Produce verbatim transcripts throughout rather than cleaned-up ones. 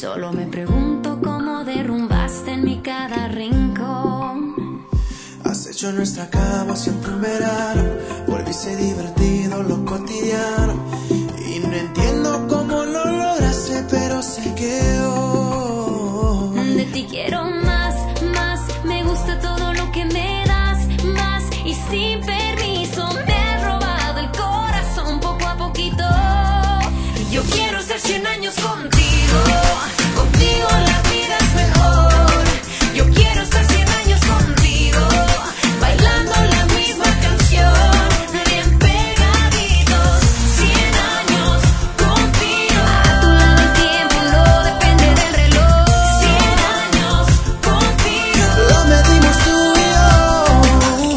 Solo me pregunto cómo derrumbaste en mi cada rincón. Has hecho nuestra cama siempre un verano, volviste divertido lo cotidiano. Y no entiendo cómo lo lograste, pero sé que hoy de ti quiero más, más. Me gusta todo lo que me das, más. Y sin permiso me has robado el corazón poco a poquito. Yo quiero estar cien años contigo, contigo la vida es mejor. Yo quiero estar cien años contigo, bailando la misma canción, bien pegaditos, cien años contigo. A tu lado el tiempo no depende del reloj, cien años contigo. lo medimos tú y yo.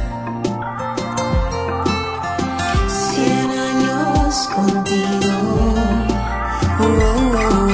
Cien años contigo. Oh, oh, oh.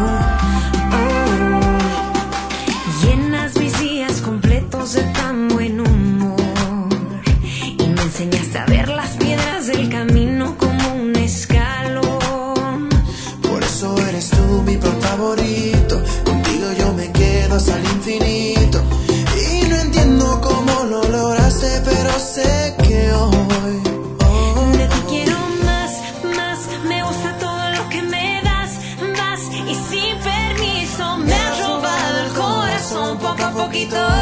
Llenas mis días completos de tan buen humor y me enseñaste a ver las piedras del camino como un escalón. Por eso eres tú mi plan favorito, contigo yo me quedo hasta el infinito. Y no entiendo cómo lo lograste, pero sé que hoy, hoy De ti quiero más, más. Me gusta todo lo que me das, vas. Y sin permiso me has robado el corazón poco a poquito.